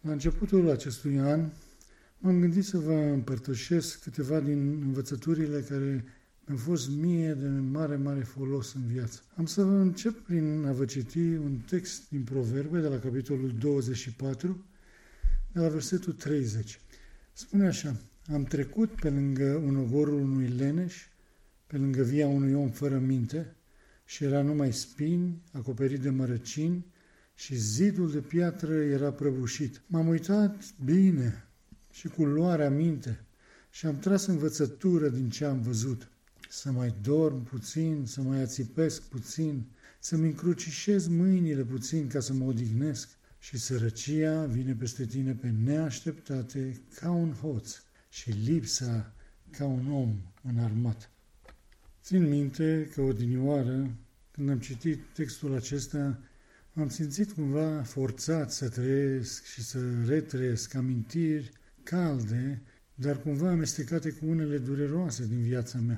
La începutul acestui an m-am gândit să vă împărtășesc câteva din învățăturile care mi-au fost mie de mare folos în viață. Am să vă încep prin a vă citi un text din Proverbe de la capitolul 24, de la versetul 30. Spune așa: am trecut pe lângă ogorul unui leneș, pe lângă via unui om fără minte, și era numai spini, acoperit de mărăcini, și zidul de piatră era prăbușit. M-am uitat bine și cu luarea minte și am tras învățătură din ce am văzut. Să mai dorm puțin, să mai ațipesc puțin, să-mi încrucișez mâinile puțin ca să mă odihnesc, și sărăcia vine peste tine pe neașteptate ca un hoț și lipsa ca un om înarmat. Țin minte că odinioară, când am citit textul acesta, m-am simțit cumva forțat să trăiesc și să retrăiesc amintiri calde, dar cumva amestecate cu unele dureroase din viața mea.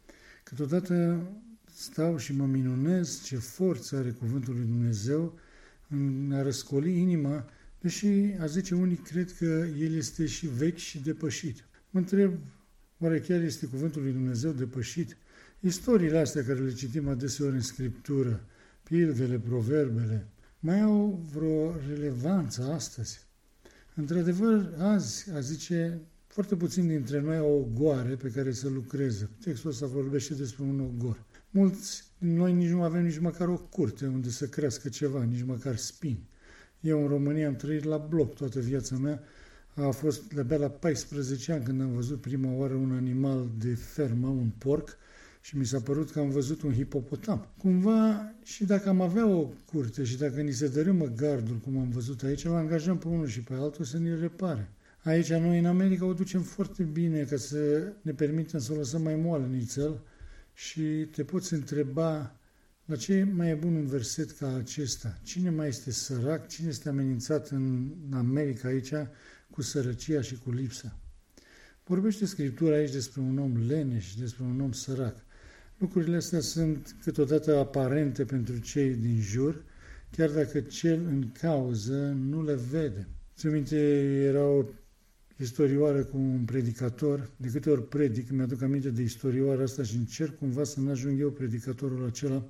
Câteodată stau și mă minunez ce forță are cuvântul lui Dumnezeu în a răscoli inima, deși, a zice unii, cred că el este și vechi și depășit. Mă întreb, oare chiar este cuvântul lui Dumnezeu depășit? Istoriile astea care le citim adeseori în Scriptură, pildele, proverbele, mai au vreo relevanță astăzi? Într-adevăr, azi, a zice, foarte puțin dintre noi au ogoare pe care să lucreze. Textul ăsta vorbește despre un ogor. Mulți din noi nici nu avem nici măcar o curte unde să crească ceva, nici măcar spini. Eu în România am trăit la bloc toată viața mea. A fost de-abia la 14 ani când am văzut prima oară un animal de fermă, un porc, și mi s-a părut că am văzut un hipopotam. Cumva, și dacă am avea o curte și dacă ni se dărâmă gardul, cum am văzut aici, îl angajăm pe unul și pe altul să ne repare. Aici, noi în America, o ducem foarte bine ca să ne permitem să o lăsăm mai moale nițel și te poți întreba la ce mai e bun un verset ca acesta. Cine mai este sărac? Cine este amenințat în America aici cu sărăcia și cu lipsa? Vorbește Scriptura aici despre un om leneș, despre un om sărac. Lucrurile astea sunt câteodată aparente pentru cei din jur, chiar dacă cel în cauză nu le vede. Ți-o minte, era o istorioară cu un predicator. De câte ori predic, mi-aduc aminte de istorioara asta și încerc cumva să n-ajung eu predicatorul acela.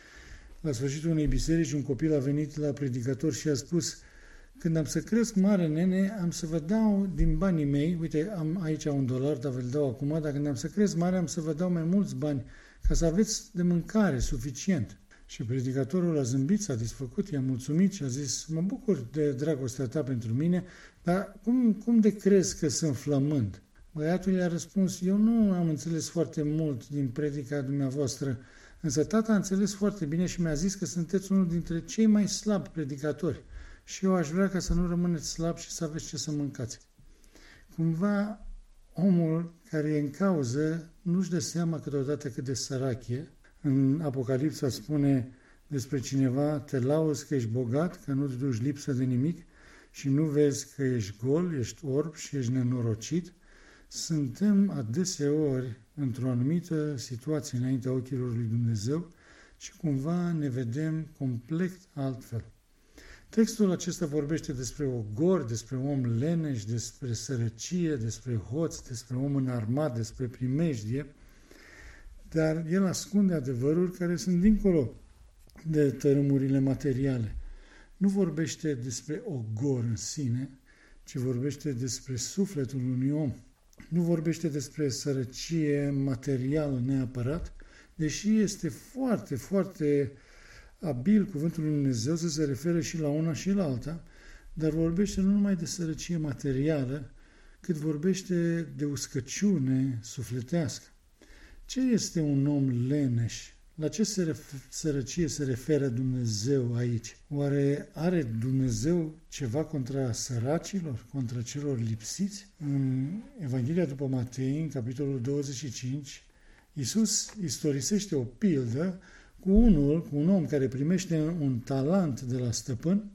La sfârșitul unei biserici, un copil a venit la predicator și a spus: când am să cresc mare, nene, am să vă dau din banii mei, uite, am aici $1, dar vă-l dau acum, dar când am să cresc mare, am să vă dau mai mulți bani, ca să aveți de mâncare suficient. Și predicatorul a zâmbit, satisfăcut, i-a mulțumit și a zis: mă bucur de dragostea ta pentru mine, dar cum de crezi că sunt flămând? Băiatul i-a răspuns: eu nu am înțeles foarte mult din predica dumneavoastră, însă tata a înțeles foarte bine și mi-a zis că sunteți unul dintre cei mai slabi predicatori. Și eu aș vrea ca să nu rămâneți slabi și să aveți ce să mâncați. Cumva, omul care e în cauză nu-și dă seama câteodată cât de sărac e. În Apocalipsa spune despre cineva: te lauzi că ești bogat, că nu-ți duci lipsă de nimic și nu vezi că ești gol, ești orb și ești nenorocit. Suntem adeseori într-o anumită situație înaintea ochilor lui Dumnezeu și cumva ne vedem complet altfel. Textul acesta vorbește despre ogor, despre om leneș, despre sărăcie, despre hoț, despre om înarmat, despre primejdie, dar el ascunde adevăruri care sunt dincolo de tărâmurile materiale. Nu vorbește despre ogor în sine, ci vorbește despre sufletul unui om. Nu vorbește despre sărăcie materială neapărat, deși este foarte abil cuvântul lui Dumnezeu să se refere și la una și la alta, dar vorbește nu numai de sărăcie materială, cât vorbește de uscăciune sufletească. Ce este un om leneș? La ce sărăcie se referă Dumnezeu aici? Oare are Dumnezeu ceva contra săracilor, contra celor lipsiți? În Evanghelia după Matei, în capitolul 25, Iisus istorisește o pildă cu un om care primește un talent de la stăpân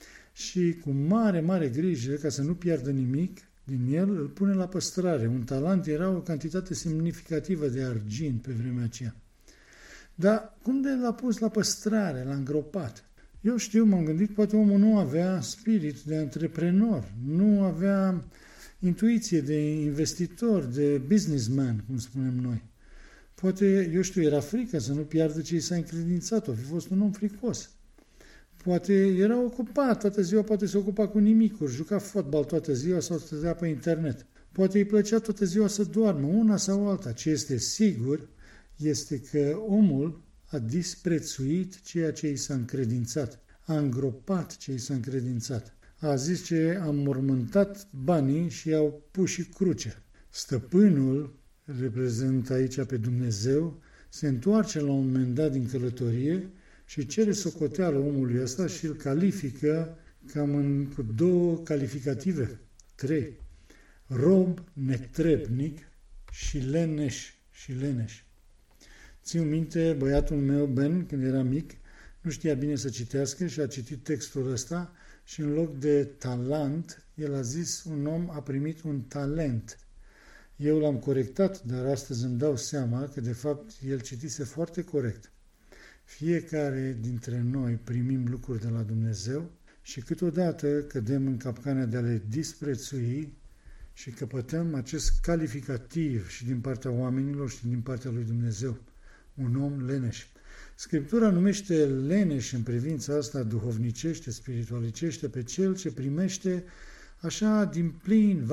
și cu mare grijă, ca să nu piardă nimic din el, îl pune la păstrare. Un talent era o cantitate semnificativă de argint pe vremea aceea. Dar cum de l-a pus la păstrare, l-a îngropat? Eu știu, m-am gândit, poate omul nu avea spirit de antreprenor, nu avea intuiție de investitor, de businessman, cum spunem noi. Poate, eu știu, era frică să nu piardă ce i s-a încredințat, o fi fost un om fricos. Poate era ocupat toată ziua, poate se ocupa cu nimicuri, juca fotbal toată ziua sau stătea pe internet. Poate îi plăcea toată ziua să doarmă, una sau alta. Ce este sigur este că omul a disprețuit ceea ce i s-a încredințat, a îngropat ce i s-a încredințat. A zis că a mormântat banii și i-au pus și cruce. Stăpânul, reprezintă aici pe Dumnezeu, se întoarce la un moment dat din călătorie și cere socoteală omului ăsta și îl califică cu două calificative, 3. Rob netrebnic și leneș. Țin minte, băiatul meu, Ben, când era mic, nu știa bine să citească și a citit textul ăsta și în loc de talent, el a zis, un om a primit un talent. Eu l-am corectat, dar astăzi îmi dau seama că, de fapt, el citise foarte corect. Fiecare dintre noi primim lucruri de la Dumnezeu și câteodată cădem în capcana de a le disprețui și căpătăm acest calificativ și din partea oamenilor și din partea lui Dumnezeu, un om leneș. Scriptura numește leneș în privința asta duhovnicește, spiritualicește pe cel ce primește așa din plin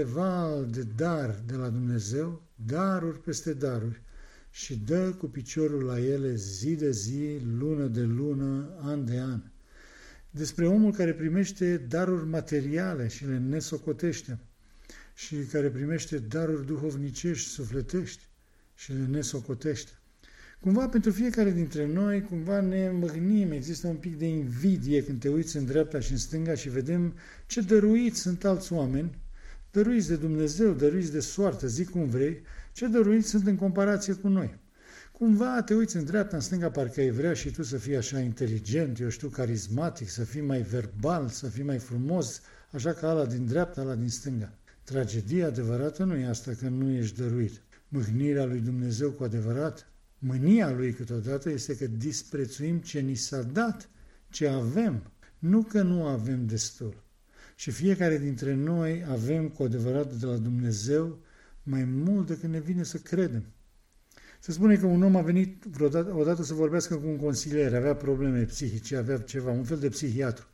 val de dar de la Dumnezeu, daruri peste daruri și dă cu piciorul la ele zi de zi, lună de lună, an de an. Despre omul care primește daruri materiale și le nesocotește și care primește daruri duhovnicești, sufletești și le nesocotește. Cumva pentru fiecare dintre noi, cumva ne mâhnim, există un pic de invidie când te uiți în dreapta și în stânga și vedem ce dăruiți sunt alți oameni, dăruiți de Dumnezeu, dăruiți de soartă, zi cum vrei, ce dăruiți sunt în comparație cu noi. Cumva te uiți în dreapta, în stânga, parcă ai vrea și tu să fii așa inteligent, eu știu, carismatic, să fii mai verbal, să fii mai frumos, așa ca ala din dreapta, ala din stânga. Tragedia adevărată nu e asta că nu ești dăruit. Mâhnirea lui Dumnezeu cu adevărat, mânia lui câteodată este că disprețuim ce ni s-a dat, ce avem, nu că nu avem destul. Și fiecare dintre noi avem cu adevărat de la Dumnezeu mai mult decât ne vine să credem. Se spune că un om a venit odată să vorbească cu un consilier, avea probleme psihice, avea ceva, un fel de psihiatru.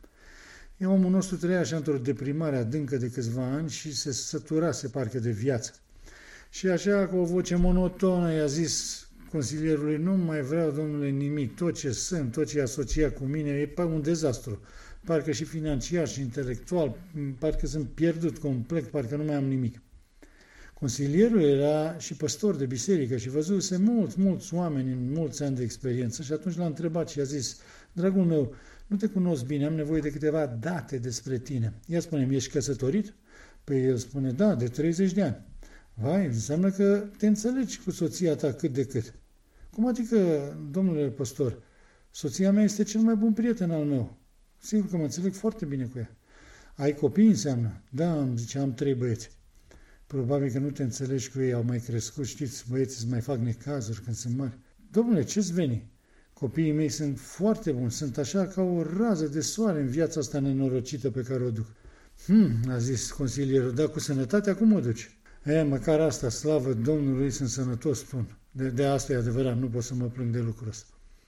Omul nostru trăia așa într-o deprimare adâncă de câțiva ani și se săturase parcă de viață. Și așa cu o voce monotonă i-a zis consilierului, nu mai vreau, domnule, nimic, tot ce sunt, tot ce e asociat cu mine, e un dezastru. Parcă și financiar și intelectual, parcă sunt pierdut complet, parcă nu mai am nimic. Consilierul era și păstor de biserică și văzuse mulți oameni în mulți ani de experiență și atunci l-a întrebat și a zis, dragul meu, nu te cunosc bine, am nevoie de câteva date despre tine. Ia spune-mi, ești căsătorit? Păi el spune, da, de 30 de ani. Vai, înseamnă că te înțelegi cu soția ta cât de cât. Cum adică, domnule păstor, soția mea este cel mai bun prieten al meu. Sigur că mă înțeleg foarte bine cu ea. Ai copii înseamnă? Da, îmi zice, am 3 băieți. Probabil că nu te înțelegi cu ei, au mai crescut, știți, băieții îți mai fac necazuri când sunt mari. Domnule, ce-ți veni? Copiii mei sunt foarte buni, sunt așa ca o rază de soare în viața asta nenorocită pe care o duc. A zis consilierul, dar cu sănătatea cum o duci? Măcar asta, slavă Domnului, sunt sănătos, spun. De asta e adevărat, nu pot să mă plâng de lucrul ăsta.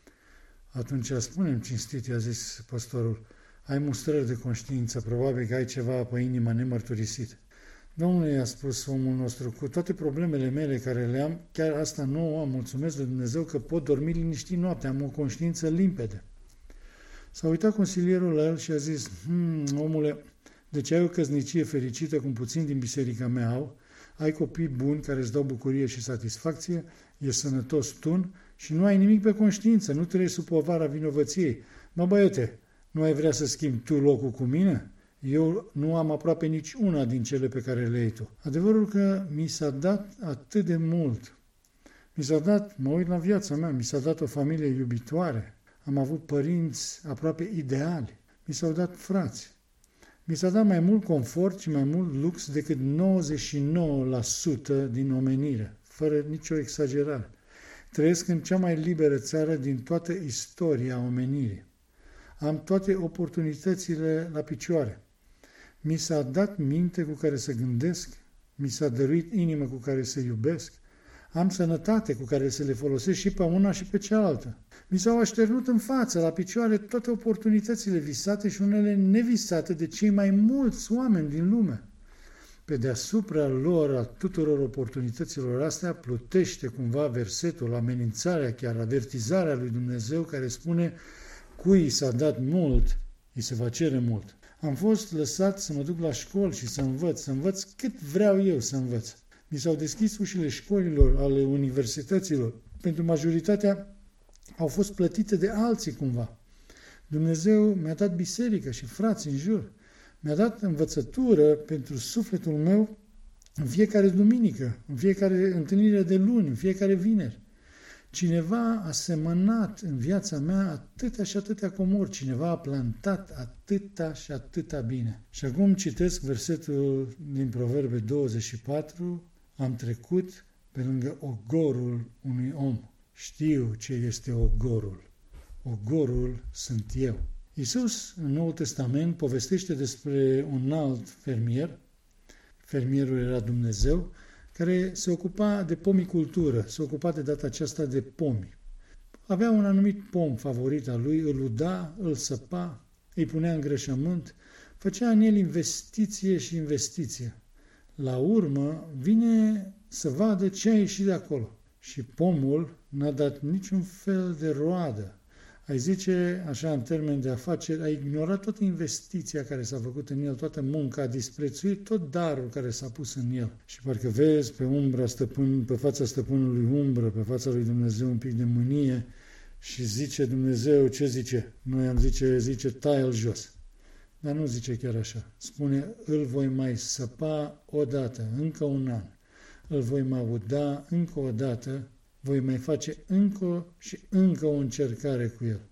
Atunci spune-mi cinstit, i-a zis păstorul, ai mustrări de conștiință, probabil că ai ceva pe inima nemărturisit. Domnule, i-a spus omul nostru, cu toate problemele mele care le am, chiar asta nu o am, mulțumesc lui Dumnezeu că pot dormi liniștit noaptea, am o conștiință limpede. S-a uitat consilierul la el și a zis, omule, deci ai o căsnicie fericită cum puțin din biserica mea au, ai copii buni care îți dau bucurie și satisfacție, ești sănătos tun și nu ai nimic pe conștiință, nu trăiești sub povara vinovăției. Mă băiete, nu ai vrea să schimbi tu locul cu mine? Eu nu am aproape nici una din cele pe care le ai tu. Adevărul că mi s-a dat atât de mult. Mi s-a dat, mă uit la viața mea, mi s-a dat o familie iubitoare. Am avut părinți aproape ideali. Mi s-au dat frați. Mi s-a dat mai mult confort și mai mult lux decât 99% din omenire, fără nicio exagerare. Trăiesc în cea mai liberă țară din toată istoria omenirii. Am toate oportunitățile la picioare. Mi s-a dat minte cu care să gândesc, mi s-a dăruit inimă cu care să iubesc, am sănătate cu care să le folosesc și pe una și pe cealaltă. Mi s-au așternut în față, la picioare, toate oportunitățile visate și unele nevisate de cei mai mulți oameni din lume. Pe deasupra lor, a tuturor oportunităților astea, plutește cumva versetul, amenințarea, chiar avertizarea lui Dumnezeu care spune: cui s-a dat mult, îi se va cere mult. Am fost lăsat să mă duc la școli și să învăț cât vreau eu să învăț. Mi s-au deschis ușile școlilor, ale universităților. Pentru majoritatea au fost plătite de alții cumva. Dumnezeu mi-a dat biserică și frați în jur. Mi-a dat învățătură pentru sufletul meu în fiecare duminică, în fiecare întâlnire de luni, în fiecare vineri. Cineva a semănat în viața mea atâtea și atâtea comori, cineva a plantat atâta și atâta bine. Și acum citesc versetul din Proverbe 24, am trecut pe lângă ogorul unui om. Știu ce este ogorul. Ogorul sunt eu. Iisus, în Noul Testament, povestește despre un alt fermier. Fermierul era Dumnezeu, care se ocupa de pomicultură, se ocupa de data aceasta de pomi. Avea un anumit pom favorit al lui, îl uda, îl săpa, îi punea îngrășământ, făcea în el investiție și investiție. La urmă vine să vadă ce a ieșit de acolo. Și pomul n-a dat niciun fel de roadă. Ai zice, așa în termen de afaceri, a ignorat toată investiția care s-a făcut în el, toată munca, a disprețuit tot darul care s-a pus în el. Și parcă vezi pe fața stăpânului umbră, pe fața lui Dumnezeu un pic de mânie și zice Dumnezeu, ce zice? Noi am zice tai-l jos. Dar nu zice chiar așa. Spune, îl voi mai săpa odată, încă un an. Îl voi mai uda încă o dată, voi mai face încă și încă o încercare cu el.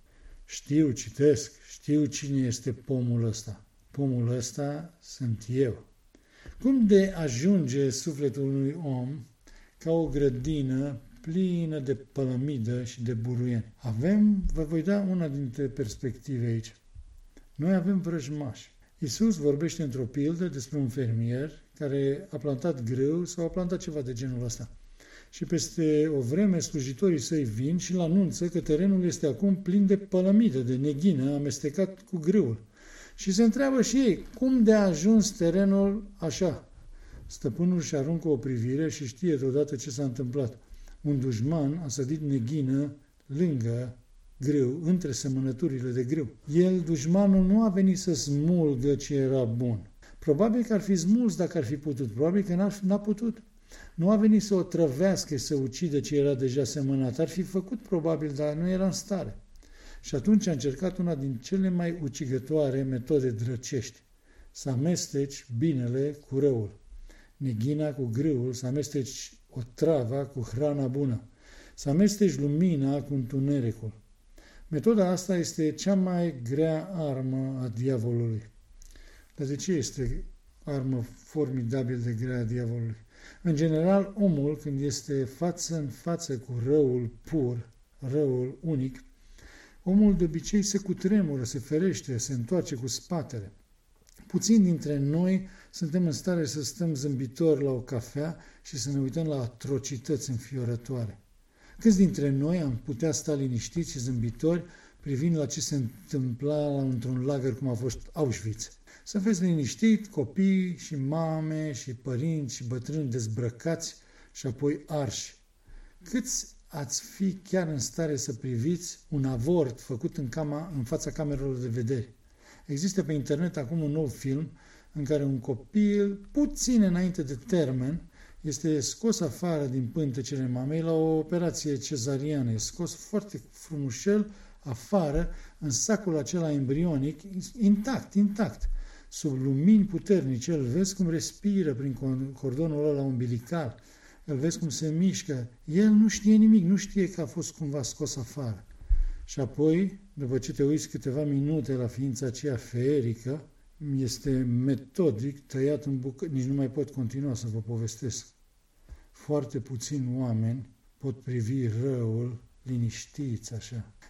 Știu cine este pomul ăsta. Pomul ăsta sunt eu. Cum de ajunge sufletul unui om ca o grădină plină de pălămidă și de buruieni? Vă voi da una dintre perspective aici. Noi avem vrăjmași. Iisus vorbește într-o pildă despre un fermier care a plantat grâu sau a plantat ceva de genul ăsta. Și peste o vreme slujitorii săi vin și îl anunță că terenul este acum plin de pălămidă, de neghină, amestecat cu grâul. Și se întreabă și ei, cum de a ajuns terenul așa? Stăpânul își aruncă o privire și știe deodată ce s-a întâmplat. Un dușman a sădit neghină lângă grâu, între semănăturile de grâu. Dușmanul, nu a venit să smulgă ce era bun. Probabil că ar fi smuls dacă ar fi putut, probabil că n-a putut. Nu a venit să o trăvească, să ucidă ce era deja semănat. Ar fi făcut probabil, dar nu era în stare. Și atunci a încercat una din cele mai ucigătoare metode drăcești. Să amesteci binele cu răul. Neghina cu grâul, să amesteci otrava cu hrana bună. Să amesteci lumina cu întunericul. Metoda asta este cea mai grea armă a diavolului. Dar de ce este armă formidabil de grea a diavolului? În general, omul, când este față în față cu răul pur, răul unic, omul de obicei se cutremură, se ferește, se întoarce cu spatele. Puțini dintre noi suntem în stare să stăm zâmbitori la o cafea și să ne uităm la atrocități înfiorătoare. Câți dintre noi am putea sta liniștiți și zâmbitori privind la ce se întâmpla într-un lagăr cum a fost Auschwitz? Să fiți liniștit, copii și mame și părinți și bătrâni dezbrăcați și apoi arși. Câți ați fi chiar în stare să priviți un avort făcut în fața camerelor de vedere? Există pe internet acum un nou film în care un copil, puțin înainte de termen, este scos afară din pântecele mamei la o operație cezariană. E scos foarte frumușel afară în sacul acela embrionic, intact. Sub lumini puternice, îl vezi cum respiră prin cordonul ăla umbilical, îl vezi cum se mișcă. El nu știe nimic, nu știe că a fost cumva scos afară. Și apoi, după ce te uiți câteva minute la ființa aceea feerică, este metodic tăiat în bucăți. Nici nu mai pot continua să vă povestesc. Foarte puțini oameni pot privi răul liniștiți așa.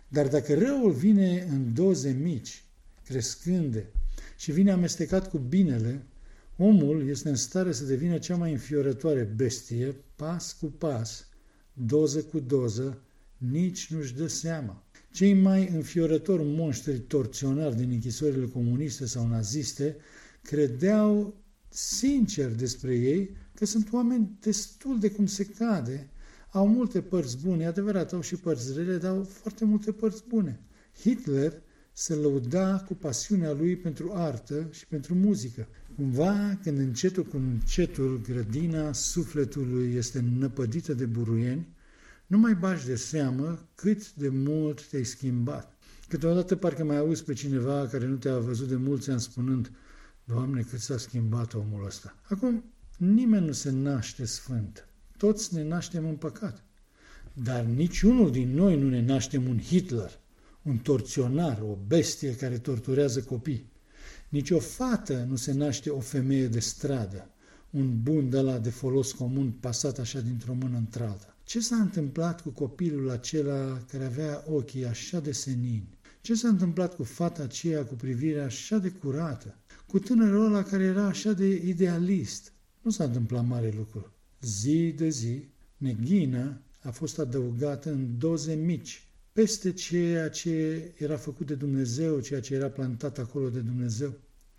Dar dacă răul vine în doze mici, crescânde, și vine amestecat cu binele, omul este în stare să devină cea mai înfiorătoare bestie, pas cu pas, doză cu doză, nici nu-și dă seama. Cei mai înfiorători monștri torționari din închisorile comuniste sau naziste credeau sincer despre ei că sunt oameni destul de cum se cade, au multe părți bune, adevărat, au și părți rele, dar au foarte multe părți bune. Hitler se lăuda cu pasiunea lui pentru artă și pentru muzică. Cumva, când încetul cu încetul grădina sufletului este năpădită de buruieni, nu mai bagi de seamă cât de mult te-ai schimbat. Câteodată parcă mai auzi pe cineva care nu te-a văzut de mulți ani spunând: Doamne, cât s-a schimbat omul ăsta. Acum, nimeni nu se naște sfânt. Toți ne naștem în păcat. Dar niciunul din noi nu ne naștem un Hitler, un torționar, o bestie care torturează copii. Nici o fată nu se naște o femeie de stradă, un bun de-ala de folos comun pasat așa dintr-o mână într-alta. Ce s-a întâmplat cu copilul acela care avea ochii așa de senini? Ce s-a întâmplat cu fata aceea cu privirea așa de curată? Cu tânărul ăla care era așa de idealist? Nu s-a întâmplat mare lucru. Zi de zi, neghină a fost adăugată în doze mici, peste ceea ce era făcut de Dumnezeu, ceea ce era plantat acolo de Dumnezeu.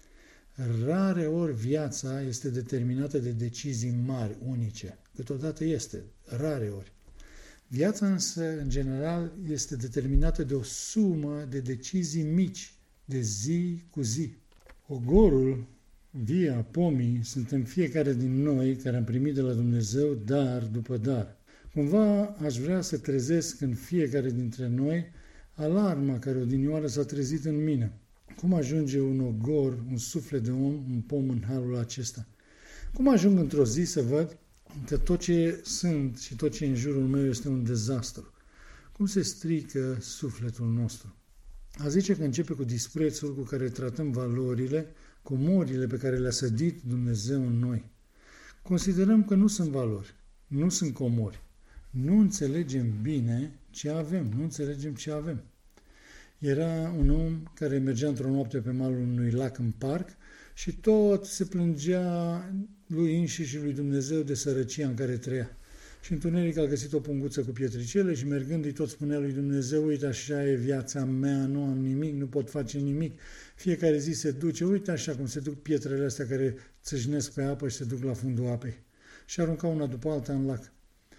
Rare ori viața este determinată de decizii mari, unice. Câteodată este, rare ori. Viața însă, în general, este determinată de o sumă de decizii mici, de zi cu zi. Ogorul, via, pomii, suntem fiecare din noi care am primit de la Dumnezeu dar după dar. Cumva aș vrea să trezesc în fiecare dintre noi alarma care odinioară s-a trezit în mine. Cum ajunge un ogor, un suflet de om, un pom în halul acesta? Cum ajung într-o zi să văd că tot ce sunt și tot ce e în jurul meu este un dezastru? Cum se strică sufletul nostru? A zice că începe cu disprețul cu care tratăm valorile, comorile pe care le-a sădit Dumnezeu în noi. Considerăm că nu sunt valori, nu sunt comori. Nu înțelegem bine ce avem, nu înțelegem ce avem. Era un om care mergea într-o noapte pe malul unui lac în parc și tot se plângea lui înșiși și lui Dumnezeu de sărăcia în care trăia. Și întuneric a găsit o punguță cu pietricele și mergând îi tot spunea lui Dumnezeu: uite, așa e viața mea, nu am nimic, nu pot face nimic. Fiecare zi se duce, uite așa cum se duc pietrele astea care țâșnesc pe apă și se duc la fundul apei. Și arunca una după alta în lac.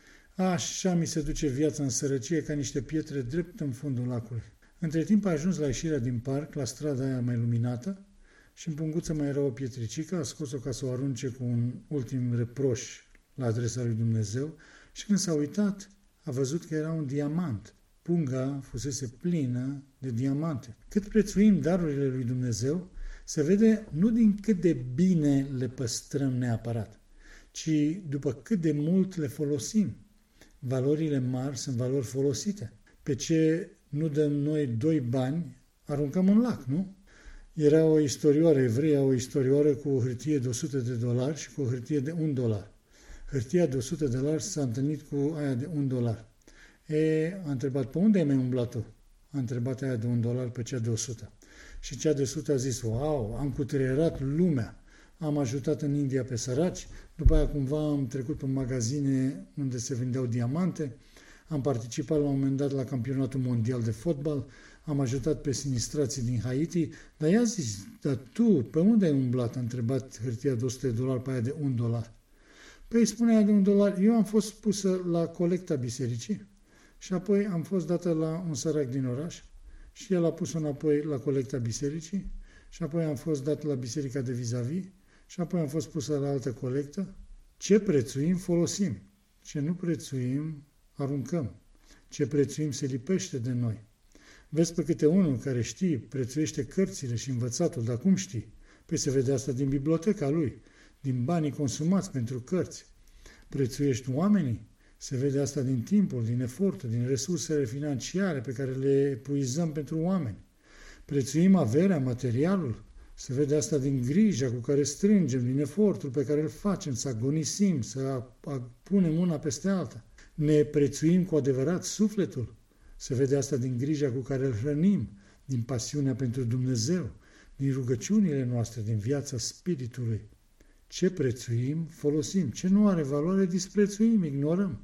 Așa mi se duce viața în sărăcie, ca niște pietre drept în fundul lacului. Între timp a ajuns la ieșirea din parc, la strada aia mai luminată, și în punguță mai era o pietricică, a scos-o ca să o arunce cu un ultim reproș la adresa lui Dumnezeu și când s-a uitat, a văzut că era un diamant. Punga fusese plină de diamante. Cât prețuim darurile lui Dumnezeu, se vede nu din cât de bine le păstrăm neapărat, ci după cât de mult le folosim. Valorile mari sunt valori folosite. Pe ce nu dăm noi 2 bani, aruncăm în lac, nu? Era o istorioară evreie, o istorioară cu o hârtie de $100 și cu o hârtie de $1. Hârtia de $100 s-a întâlnit cu aia de $1. A întrebat: pe unde ai mai umblat tu? A întrebat aia de $1 pe cea de 100. Și cea de 100 a zis: wow, am cutreierat lumea. Am ajutat în India pe săraci, după aia cumva am trecut pe magazine unde se vindeau diamante, am participat la un moment dat la campionatul mondial de fotbal, am ajutat pe sinistrații din Haiti, dar i-a zis: dar tu, pe unde ai umblat? A întrebat hârtia de $100 pe aia de $1. Păi spune aia de $1, eu am fost pusă la colecta bisericii și apoi am fost dată la un sărac din oraș și el a pus-o înapoi la colecta bisericii și apoi am fost dat la biserica de vis-a-vis și apoi am fost pusă la altă colectă. Ce prețuim, folosim. Ce nu prețuim, aruncăm. Ce prețuim se lipește de noi. Vezi pe câte unul care știe, prețuiește cărțile și învățatul, dar cum știi? Păi se vede asta din biblioteca lui, din banii consumați pentru cărți. Prețuiești oamenii? Se vede asta din timpul, din efortul, din resursele financiare pe care le epuizăm pentru oameni. Prețuim averea, materialul? Se vede asta din grija cu care strângem, din efortul pe care îl facem, să agonisim, să punem una peste alta. Ne prețuim cu adevărat sufletul? Se vede asta din grija cu care îl hrănim, din pasiunea pentru Dumnezeu, din rugăciunile noastre, din viața Spiritului. Ce prețuim, folosim. Ce nu are valoare, disprețuim, ignorăm.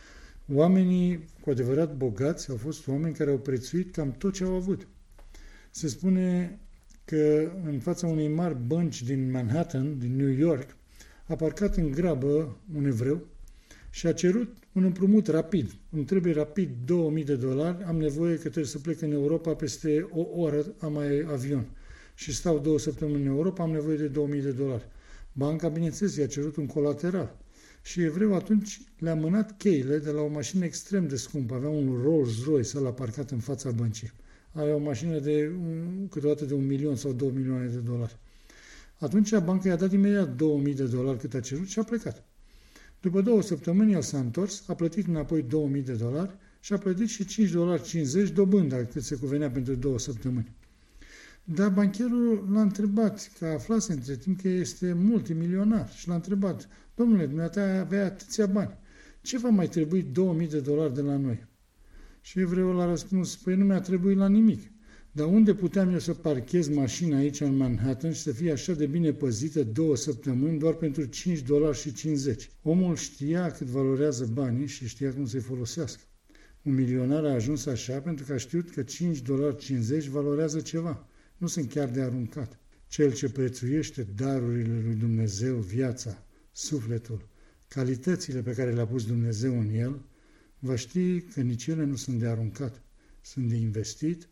Oamenii cu adevărat bogați au fost oameni care au prețuit cam tot ce au avut. Se spune că în fața unei mari bănci din Manhattan, din New York, a parcat în grabă un evreu și a cerut un împrumut rapid. Îmi trebuie rapid $2000, am nevoie că trebuie să plec în Europa peste o oră, am mai avion. Și stau 2 săptămâni în Europa, am nevoie de $2000. Banca, bineînțeles, i-a cerut un colateral. Și evreul atunci le-a mânat cheile de la o mașină extrem de scumpă. Avea un Rolls-Royce ăla parcat în fața băncii. Avea o mașină de câteodată de $1.000.000 sau $2.000.000. Atunci banca i-a dat imediat $2000 cât a cerut și a plecat. După 2 săptămâni el s-a întors, a plătit înapoi $2000 și a plătit și $5.50 dobânda cât se cuvenea pentru 2 săptămâni. Dar bancherul l-a întrebat, că aflase între timp că este multimilionar, și l-a întrebat: domnule, dumneata avea atâția bani, ce va mai trebui $2000 de la noi? Și evreul a răspuns: păi nu mi-a trebuit la nimic. Dar unde puteam eu să parchez mașina aici în Manhattan și să fie așa de bine păzită 2 săptămâni doar pentru $5.50? Omul știa cât valorează banii și știa cum să-i folosească. Un milionar a ajuns așa pentru că a știut că $5.50 valorează ceva. Nu sunt chiar de aruncat. Cel ce prețuiește darurile lui Dumnezeu, viața, sufletul, calitățile pe care le-a pus Dumnezeu în el, va ști că nici ele nu sunt de aruncat, sunt de investit,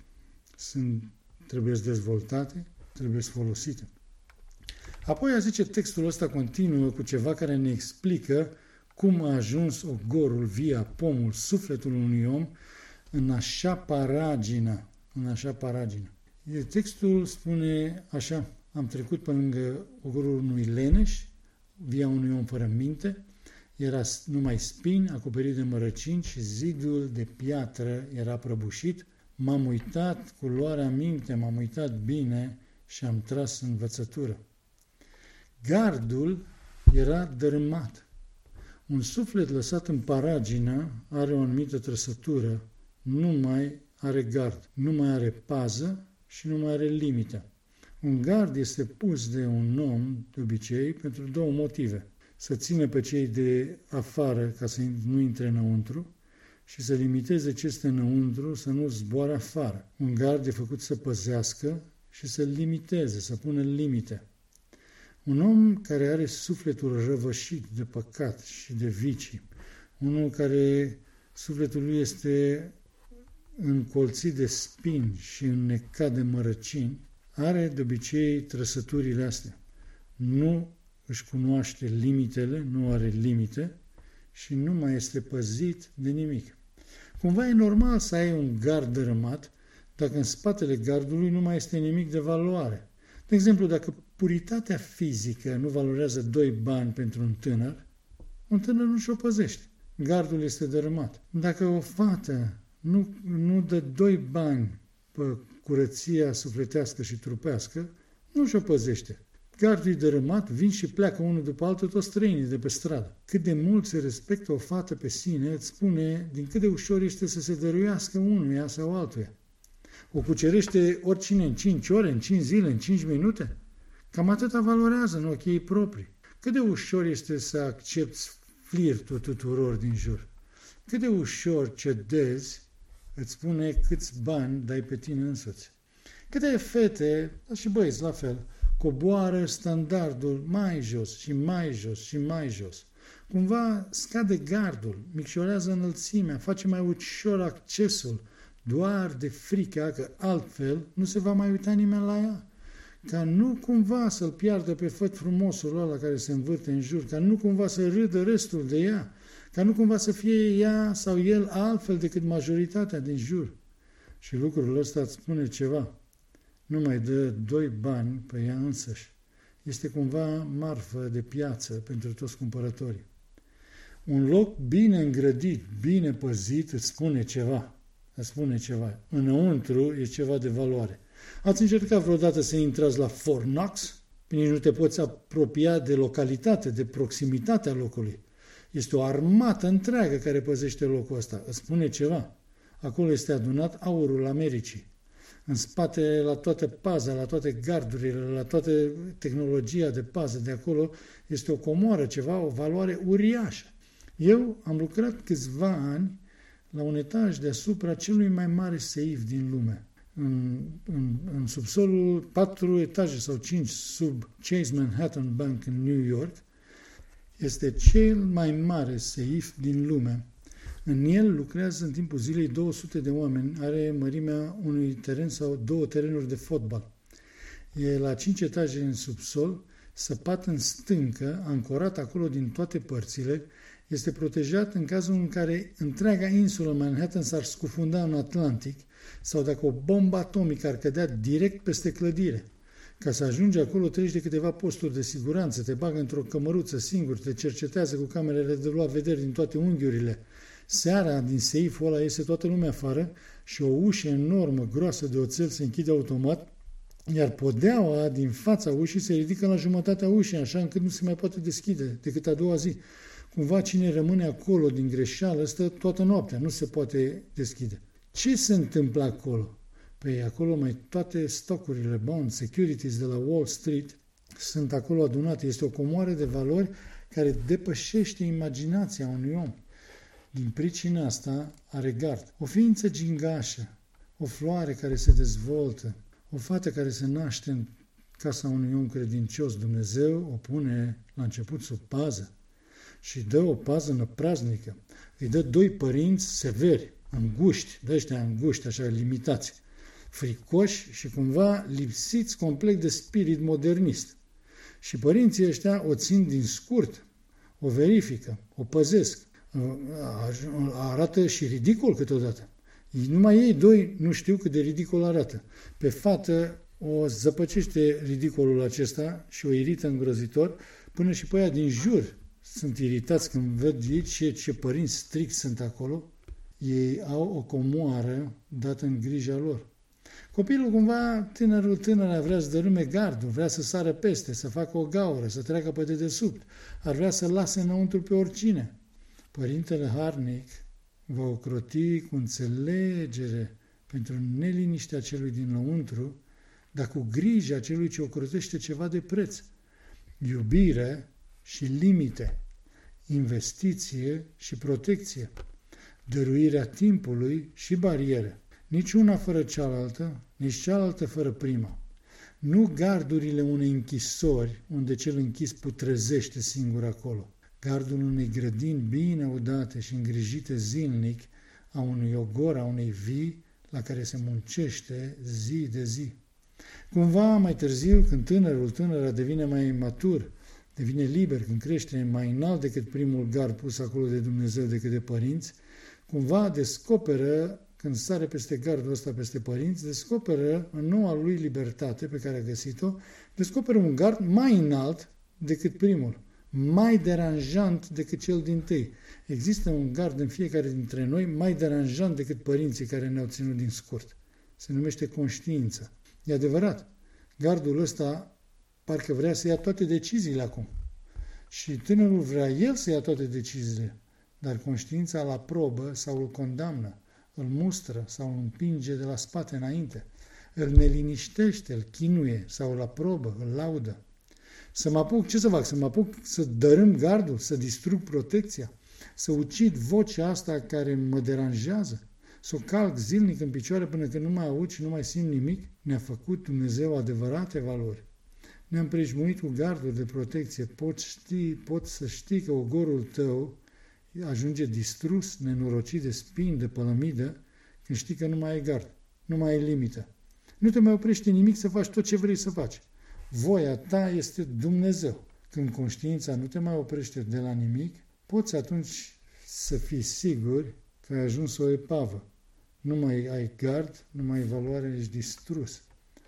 trebuie dezvoltate, trebuie folosite. Apoi, zice, textul ăsta continuă cu ceva care ne explică cum a ajuns ogorul, via, pomul, sufletul unui om în așa paragină. Textul spune așa: am trecut pe lângă ogorul unui leneș, via unui om fără minte, era numai spini, acoperit de mărăcini și zidul de piatră era prăbușit. M-am uitat cu luarea minte, m-am uitat bine și am tras învățătură. Gardul era dărâmat. Un suflet lăsat în paragină are o anumită trăsătură, nu mai are gard, nu mai are pază și nu mai are limită. Un gard este pus de un om, de obicei, pentru 2 motive: să țină pe cei de afară ca să nu intre înăuntru și să limiteze ce este înăuntru să nu zboare afară. Un gard e făcut să păzească și să limiteze, să pună limite. Un om care are sufletul răvășit de păcat și de vicii, unul care sufletul lui este încolțit de spini și înnecat de mărăcini, are de obicei trăsăturile astea. Nu își cunoaște limitele, nu are limite și nu mai este păzit de nimic. Cumva e normal să ai un gard dărâmat dacă în spatele gardului nu mai este nimic de valoare. De exemplu, dacă puritatea fizică nu valorează 2 bani pentru un tânăr nu și-o păzește. Gardul este dărâmat. Dacă o fată nu dă 2 bani pe curăția sufletească și trupească, nu și-o păzește. Gardul e dărâmat, vin și pleacă unul după altul toți străinii de pe stradă. Cât de mult se respectă o fată pe sine, îți spune din cât de ușor este să se dăruiască unuia sau altuia. O cucerește oricine în 5 ore, în 5 zile, în 5 minute? Cam atâta valorează în ochii ei proprii. Cât de ușor este să accepti flirtul tuturor din jur? Cât de ușor cedezi, îți spune câți bani dai pe tine însuți. Câte fete, dar și băieți la fel, coboară standardul mai jos și mai jos și mai jos. Cumva scade gardul, micșorează înălțimea, face mai ușor accesul, doar de frică că altfel nu se va mai uita nimeni la ea. Ca nu cumva să-l piardă pe făt frumosul ăla care se învârte în jur, ca nu cumva să râdă restul de ea, ca nu cumva să fie ea sau el altfel decât majoritatea din jur. Și lucrul ăsta îți spune ceva. Nu mai dă 2 bani pe ea însăși. Este cumva marfă de piață pentru toți cumpărătorii. Un loc bine îngrădit, bine păzit, îți spune ceva. Înăuntru e ceva de valoare. Ați încercat vreodată să intrați la Fort Knox? Nici nu te poți apropia de localitate, de proximitatea locului. Este o armată întreagă care păzește locul ăsta. Îți spune ceva. acolo este adunat aurul Americii. În spate, la toată paza, la toate gardurile, la toată tehnologia de pază de acolo, este o comoară, ceva, o valoare uriașă. Eu am lucrat câțiva ani la un etaj deasupra celui mai mare seif din lume. În subsolul 4 etaje sau 5 sub Chase Manhattan Bank în New York, este cel mai mare seif din lume. În el lucrează în timpul zilei 200 de oameni, are mărimea unui teren sau 2 terenuri de fotbal. E la 5 etaje în subsol, săpat în stâncă, ancorat acolo din toate părțile, este protejat în cazul în care întreaga insulă Manhattan s-ar scufunda în Atlantic sau dacă o bombă atomică ar cădea direct peste clădire. Ca să ajungi acolo treci de câteva posturi de siguranță, te bagă într-o cămăruță singur, te cercetează cu camerele de luat vederi din toate unghiurile. Seara, din seiful ăla, iese toată lumea afară și o ușă enormă, groasă de oțel se închide automat, iar podeaua din fața ușii se ridică la jumătatea ușii, așa încât nu se mai poate deschide decât a doua zi. Cumva cine rămâne acolo din greșeală stă toată noaptea, nu se poate deschide. Ce se întâmplă acolo? Păi acolo mai toate stocurile, bond, securities de la Wall Street sunt acolo adunate. Este o comoară de valori care depășește imaginația unui om. Din pricina asta are gard. O ființă gingașă, o floare care se dezvoltă, o fată care se naște în casa unui om credincios. Dumnezeu o pune la început sub pază și dă o pază năpraznică. Îi dă 2 părinți severi, înguști, de ăștia înguști, așa limitați, fricoși și cumva lipsiți complet de spirit modernist. Și părinții ăștia o țin din scurt, o verifică, o păzesc, arată și ridicol câteodată. Numai ei 2 nu știu cât de ridicol arată. Pe fată o zăpăcește ridicolul acesta și o irită îngrozitor, până și pe aia din jur sunt iritați când văd ei ce părinți stricți sunt acolo. Ei au o comoară dată în grija lor. Copilul cumva, tânăra vrea să dărâme gardul, vrea să sară peste, să facă o gaură, să treacă pe dedesubt, ar vrea să lase înăuntru pe oricine. Părintele harnic va ocroti cu înțelegere pentru neliniștea celui dinăuntru, dar cu grija celui ce ocrotește ceva de preț. Iubire și limite, investiție și protecție, dăruirea timpului și bariere. Nici una fără cealaltă, nici cealaltă fără prima. Nu gardurile unei închisori, unde cel închis putrezește singur acolo. Gardul unei grădini bine udate și îngrijite zilnic, a unui ogor, a unei vii, la care se muncește zi de zi. Cumva, mai târziu, când tânăra devine mai matur, devine liber, când crește mai înalt decât primul gard pus acolo de Dumnezeu, decât de părinți, cumva descoperă, când sare peste gardul ăsta, peste părinți, descoperă în noua lui libertate pe care a găsit-o, descoperă un gard mai înalt decât primul, mai deranjant decât cel dintâi. Există un gard în fiecare dintre noi mai deranjant decât părinții care ne-au ținut din scurt. Se numește conștiință. E adevărat, gardul ăsta parcă vrea să ia toate deciziile acum. Și tânărul vrea el să ia toate deciziile, dar conștiința îl aprobă sau îl condamnă, îl mustră sau îl împinge de la spate înainte, îl neliniștește, îl chinuie sau îl aprobă, îl laudă. Să mă apuc, ce să fac? Să mă apuc să dărâm gardul, să distrug protecția, să ucid vocea asta care mă deranjează, să o calc zilnic în picioare până când nu mai aud și nu mai simt nimic? Ne-a făcut Dumnezeu adevărate valori. Ne-am prejmuit cu gardul de protecție. Poți să știi că ogorul tău ajunge distrus, nenorocit de spini, de pălămidă, când știi că nu mai ai gard, nu mai ai limită. Nu te mai oprește nimic să faci tot ce vrei să faci. Voia ta este Dumnezeu. Când conștiința nu te mai oprește de la nimic, poți atunci să fii sigur că ai ajuns o epavă. Nu mai ai gard, nu mai ai valoare, ești distrus.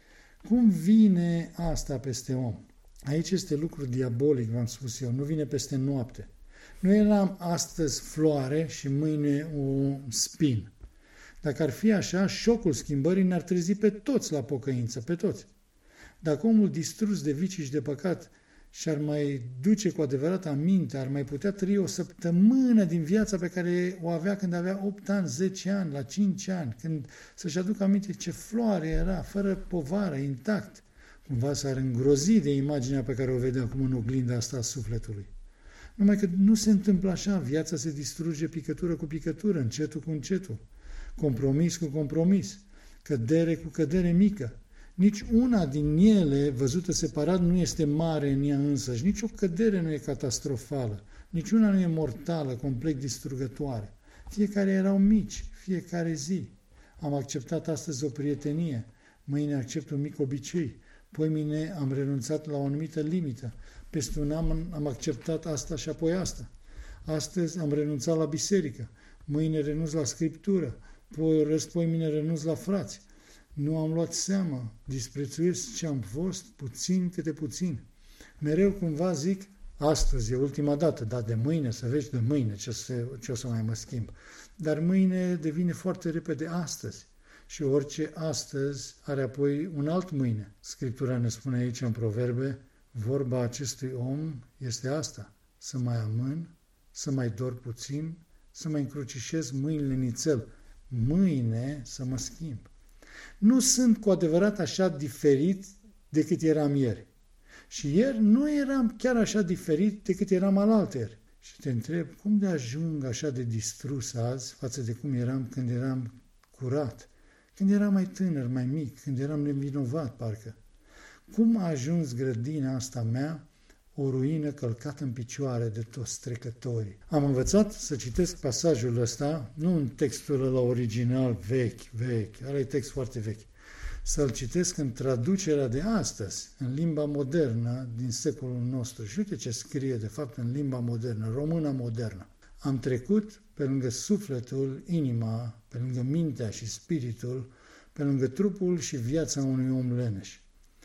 Cum vine asta peste om? Aici este lucru diabolic, v-am spus eu, nu vine peste noapte. Nu eram astăzi floare și mâine un spin. Dacă ar fi așa, șocul schimbării ne-ar trezi pe toți la pocăință, pe toți. Dacă omul distrus de vicii și de păcat și ar mai duce cu adevărat aminte, ar mai putea trăi o săptămână din viața pe care o avea când avea 8 ani, 10 ani, la 5 ani, când să-și aducă aminte ce floare era, fără povară, intact. Cumva s-ar îngrozi de imaginea pe care o vedea acum în oglinda asta a sufletului. Numai că nu se întâmplă așa, viața se distruge picătură cu picătură, încetul cu încetul, compromis cu compromis, cădere cu cădere mică. Nici una din ele, văzută separat, nu este mare în ea însăși, nici o cădere nu e catastrofală, nici una nu e mortală, complet distrugătoare. Fiecare erau mici, fiecare zi. Am acceptat astăzi o prietenie, mâine accept un mic obicei, poimine am renunțat la o anumită limită, peste un an am acceptat asta și apoi asta. Astăzi am renunțat la biserică, mâine renunț la scriptură, răspoimine renunț la frați. Nu am luat seama, disprețuiesc ce am fost, puțin câte puțin. Mereu cumva zic, astăzi e ultima dată, dar de mâine, să vezi de mâine ce o să mai mă schimb. Dar mâine devine foarte repede astăzi. Și orice astăzi are apoi un alt mâine. Scriptura ne spune aici în Proverbe, vorba acestui om este asta, să mai amân, să mai dor puțin, să mai încrucișez mâinile în nițel, mâine să mă schimb. Nu sunt cu adevărat așa diferit decât eram ieri. Și ieri nu eram chiar așa diferit decât eram alaltăieri. Și te întreb, cum de ajung așa de distrus azi față de cum eram când eram curat, când eram mai tânăr, mai mic, când eram nevinovat, parcă. Cum a ajuns grădina asta mea o ruină călcată în picioare de toți trecătorii? Am învățat să citesc pasajul ăsta, nu în textul ăla original vechi, ăla e text foarte vechi, să-l citesc în traducerea de astăzi, în limba modernă din secolul nostru. Și uite ce scrie, de fapt, în limba modernă, româna modernă. Am trecut pe lângă sufletul, inima, pe lângă mintea și spiritul, pe lângă trupul și viața unui om leneș.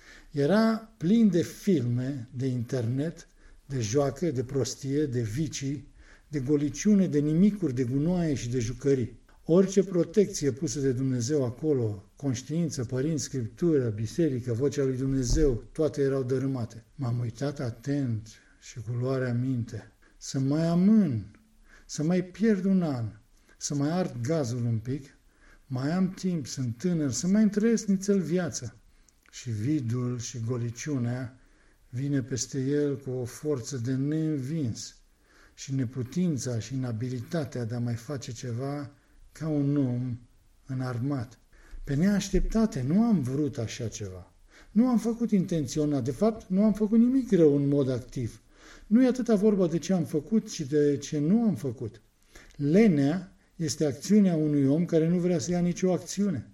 Era plin de filme, de internet, de joacă, de prostie, de vicii, de goliciune, de nimicuri, de gunoaie și de jucării. Orice protecție pusă de Dumnezeu acolo, conștiință, părinți, scriptură, biserică, vocea lui Dumnezeu, toate erau dărâmate. M-am uitat atent și cu luarea minte să mai amân, să mai pierd un an, să mai ard gazul un pic, mai am timp, sunt tânăr, să mai întrăiesc nițel viața. Și vidul și goliciunea vine peste el cu o forță de neînvins și neputința și inabilitatea de a mai face ceva ca un om înarmat. Pe neașteptate, nu am vrut așa ceva. Nu am făcut intenționat, de fapt nu am făcut nimic rău în mod activ. Nu e atâta vorba de ce am făcut, ci de ce nu am făcut. Lenea este acțiunea unui om care nu vrea să ia nicio acțiune.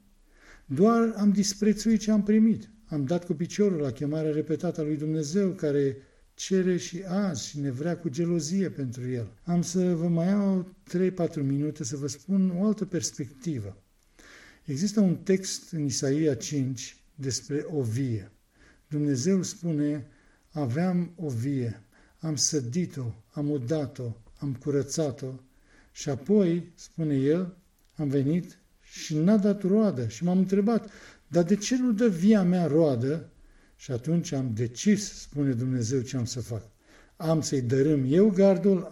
Doar am disprețuit ce am primit. Am dat cu piciorul la chemarea repetată a lui Dumnezeu, care cere și azi și ne vrea cu gelozie pentru el. Am să vă mai iau 3-4 minute să vă spun o altă perspectivă. Există un text în Isaia 5 despre o vie. Dumnezeu spune, aveam o vie, am sădit-o, am udat-o, am curățat-o și apoi, spune el, am venit și n-a dat roadă și m-am întrebat, dar de ce nu dă via mea roadă? Și atunci am decis, spune Dumnezeu, ce am să fac. Am să-i dărâm eu gardul,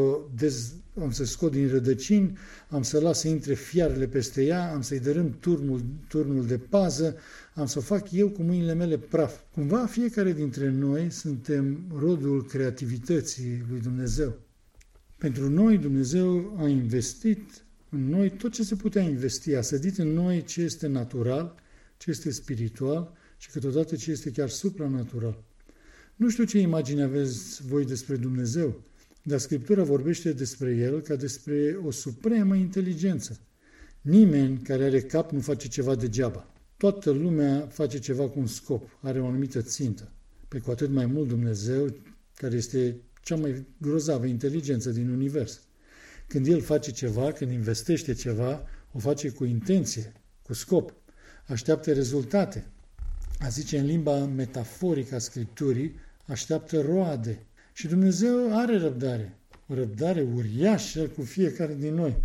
am să scot din rădăcini, am să las să intre fiarele peste ea, am să-i dărâm turnul de pază, am să o fac eu cu mâinile mele praf. Cumva fiecare dintre noi suntem rodul creativității lui Dumnezeu. Pentru noi Dumnezeu a investit în noi tot ce se putea investi, a sădit în noi ce este natural, ce este spiritual și câteodată ce este chiar supranatural. Nu știu ce imagine aveți voi despre Dumnezeu, dar Scriptura vorbește despre El ca despre o supremă inteligență. Nimeni care are cap nu face ceva degeaba. Toată lumea face ceva cu un scop, are o anumită țintă. Pe cu atât mai mult Dumnezeu, care este cea mai grozavă inteligență din univers. Când El face ceva, când investește ceva, o face cu intenție, cu scop. Așteaptă rezultate. A zice în limba metaforică a Scripturii, așteaptă roade. Și Dumnezeu are răbdare. O răbdare uriașă cu fiecare din noi.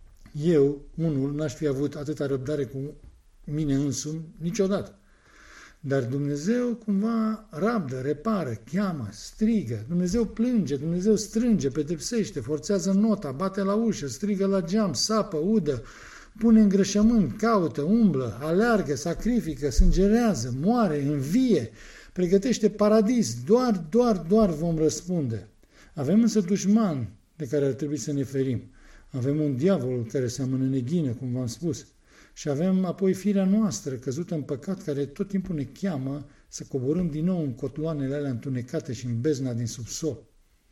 Eu, unul, n-aș fi avut atâta răbdare cu mine însumi niciodată. Dar Dumnezeu cumva rabdă, repară, cheamă, strigă. Dumnezeu plânge, Dumnezeu strânge, pedepsește, forțează nota, bate la ușă, strigă la geam, sapă, udă, pune îngrășământ, caută, umblă, aleargă, sacrifică, sângerează, moare, învie, pregătește paradis. Doar vom răspunde. Avem însă dușman de care ar trebui să ne ferim. Avem un diavol care seamănă neghină, cum v-am spus. Și avem apoi firea noastră căzută în păcat, care tot timpul ne cheamă să coborâm din nou în cotloanele alea întunecate și în bezna din subsol.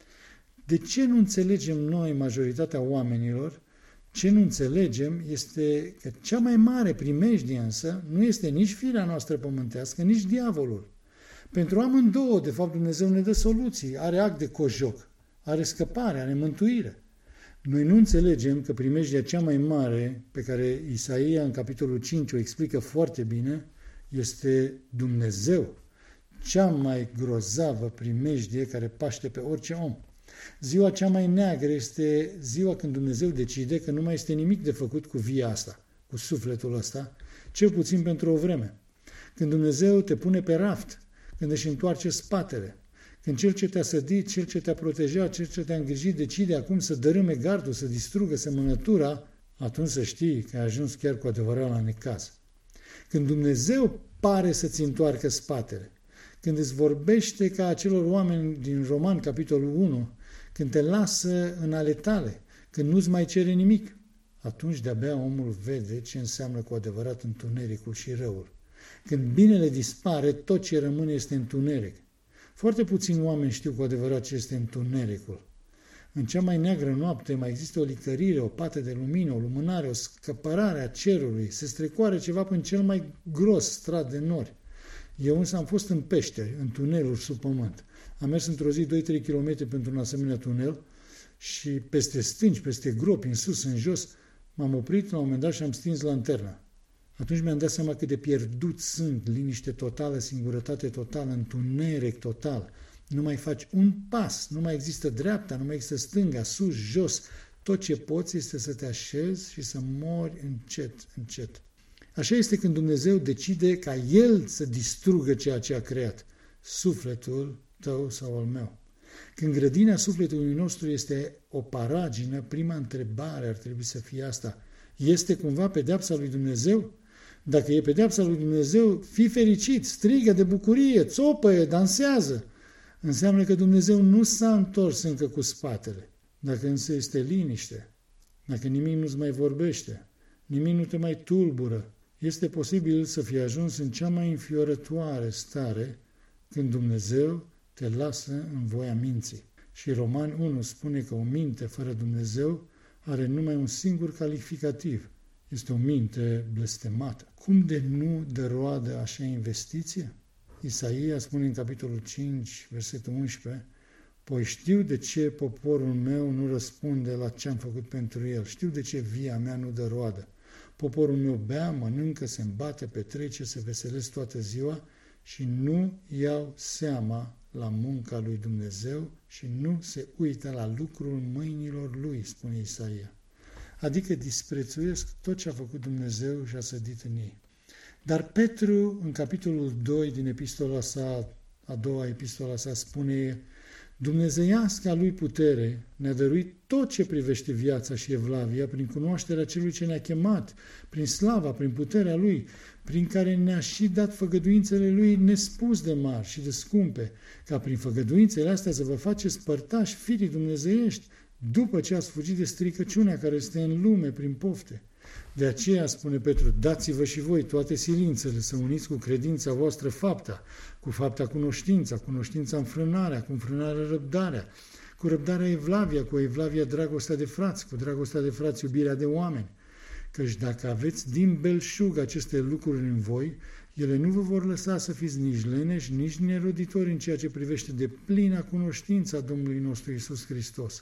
De ce nu înțelegem noi, majoritatea oamenilor? Ce nu înțelegem este că cea mai mare primejdie însă nu este nici firea noastră pământească, nici diavolul. Pentru amândouă, de fapt, Dumnezeu ne dă soluții, are act de cojoc, are scăpare, are mântuire. Noi nu înțelegem că primejdia cea mai mare, pe care Isaia în capitolul 5 o explică foarte bine, este Dumnezeu. Cea mai grozavă primejdie care paște pe orice om. Ziua cea mai neagră este ziua când Dumnezeu decide că nu mai este nimic de făcut cu via asta, cu sufletul ăsta, cel puțin pentru o vreme. Când Dumnezeu te pune pe raft, când își întoarce spatele, când cel ce te-a sădit, cel ce te-a protejat, cel ce te-a îngrijit decide acum să dărâme gardul, să distrugă semănătura, atunci să știi că ai ajuns chiar cu adevărat la necaz. Când Dumnezeu pare să-ți întoarcă spatele, când îți vorbește ca acelor oameni din Roman, capitolul 1, când te lasă în ale tale, când nu-ți mai cere nimic, atunci de-abia omul vede ce înseamnă cu adevărat întunericul și răul. Când binele dispare, tot ce rămâne este întuneric. Foarte puțini oameni știu cu adevărat ce este întunericul. În cea mai neagră noapte mai există o licărire, o pată de lumină, o lumânare, o scăpărare a cerului, se strecoare ceva până cel mai gros strat de nori. Eu însă am fost în peșteri, în tuneluri sub pământ. Am mers într-o zi 2-3 km pentru un asemenea tunel și peste stânci, peste gropi, în sus, în jos, m-am oprit la un moment dat și am stins lanterna. Atunci mi-am dat seama cât de pierdut sunt, liniște totală, singurătate totală, întuneric total. Nu mai faci un pas, nu mai există dreapta, nu mai există stânga, sus, jos. Tot ce poți este să te așezi și să mori încet, încet. Așa este când Dumnezeu decide ca El să distrugă ceea ce a creat, sufletul tău sau al meu. Când grădina sufletului nostru este o paragină, prima întrebare ar trebui să fie asta. Este cumva pedeapsa lui Dumnezeu? Dacă e pedeapsa lui Dumnezeu, fii fericit, strigă de bucurie, țopăie, dansează. Înseamnă că Dumnezeu nu s-a întors încă cu spatele. Dacă însă este liniște, dacă nimic nu-ți mai vorbește, nimic nu te mai tulbură, este posibil să fii ajuns în cea mai înfiorătoare stare când Dumnezeu te lasă în voia minții. Și Romani 1 spune că o minte fără Dumnezeu are numai un singur calificativ. Este o minte blestemată. Cum de nu dă roadă așa investiție? Isaia spune în capitolul 5, versetul 11, Păi știu de ce poporul meu nu răspunde la ce am făcut pentru el. Știu de ce via mea nu dă roadă. Poporul meu bea, mănâncă, se îmbate, petrece, se veselesc toată ziua și nu iau seama la munca lui Dumnezeu și nu se uită la lucrul mâinilor lui, spune Isaia. Adică disprețuiesc tot ce a făcut Dumnezeu și a sădit în ei. Dar Petru, în capitolul 2 din epistola sa, a doua epistola sa, spune: Dumnezeiasca lui putere ne-a dăruit tot ce privește viața și evlavia prin cunoașterea celui ce ne-a chemat, prin slava, prin puterea lui, prin care ne-a și dat făgăduințele lui nespus de mari și de scumpe, ca prin făgăduințele astea să vă faceți părtași firii dumnezeiești, după ce ați fugit de stricăciunea care este în lume prin pofte. De aceea, spune Petru, dați-vă și voi toate silințele, să uniți cu credința voastră fapta, cu fapta cunoștința, cunoștința înfrânarea, cu înfrânarea răbdarea, cu răbdarea evlavia, cu evlavia dragostea de frați, cu dragostea de frați iubirea de oameni. Căci dacă aveți din belșug aceste lucruri în voi, ele nu vă vor lăsa să fiți nici leneși, nici neroditori în ceea ce privește de plina cunoștința Domnului nostru Iisus Hristos.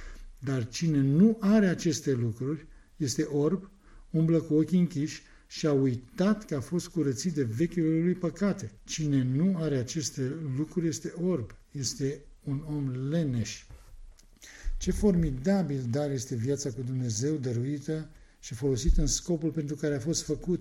Dar cine nu are aceste lucruri este orb, umblă cu ochii închiși și a uitat că a fost curățit de vechiul lui păcate. Cine nu are aceste lucruri este orb, este un om leneș. Ce formidabil dar este viața cu Dumnezeu dăruită și folosită în scopul pentru care a fost făcută.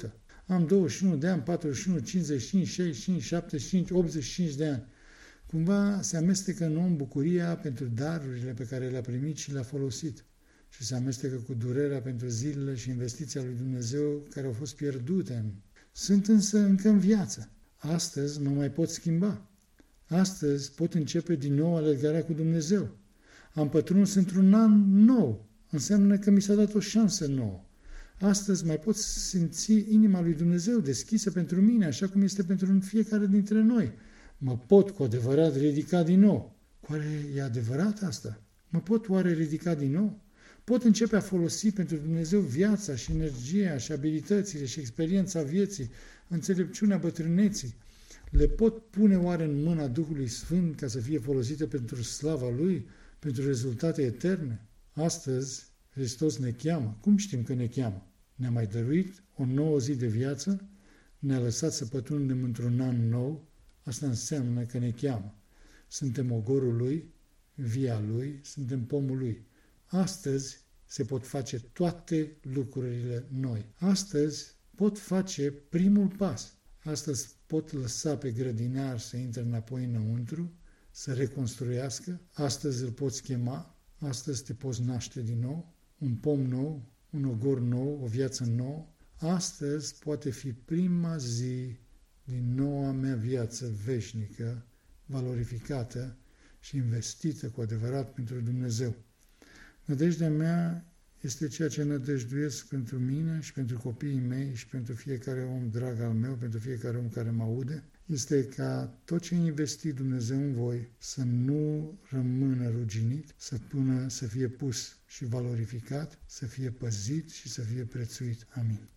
am 21 de ani, 41, 55, 65, 75, 85 de ani. Cumva se amestecă în om bucuria pentru darurile pe care le-a primit și le-a folosit. Și se amestecă cu durerea pentru zilele și investiția lui Dumnezeu care au fost pierdute. Sunt însă încă în viață. Astăzi mă mai pot schimba. Astăzi pot începe din nou alergarea cu Dumnezeu. Am pătruns într-un an nou. Înseamnă că mi s-a dat o șansă nouă. Astăzi mai pot simți inima lui Dumnezeu deschisă pentru mine, așa cum este pentru fiecare dintre noi. Mă pot cu adevărat ridica din nou. Oare e adevărat asta? Mă pot oare ridica din nou? Pot începe a folosi pentru Dumnezeu viața și energia și abilitățile și experiența vieții, înțelepciunea bătrâneții. Le pot pune oare în mâna Duhului Sfânt ca să fie folosite pentru slava Lui, pentru rezultate eterne? Astăzi, Hristos ne cheamă. Cum știm că ne cheamă? Ne-a mai dăruit o nouă zi de viață, ne-a lăsat să pătrundem într-un an nou. Asta înseamnă că ne cheamă. Suntem ogorul Lui, via Lui, suntem pomul Lui. Astăzi se pot face toate lucrurile noi. Astăzi pot face primul pas. Astăzi pot lăsa pe grădinar să intre înapoi înăuntru, să reconstruiască. Astăzi îl poți chema. Astăzi te poți naște din nou. Un pom nou, un ogor nou, o viață nouă. Astăzi poate fi prima zi din noua mea viață veșnică, valorificată și investită cu adevărat pentru Dumnezeu. Nădejdea mea este ceea ce nădăjduiesc pentru mine și pentru copiii mei și pentru fiecare om drag al meu, pentru fiecare om care mă aude, este ca tot ce a investit Dumnezeu în voi să nu rămână ruginit, să fie pus și valorificat, să fie păzit și să fie prețuit. Amin.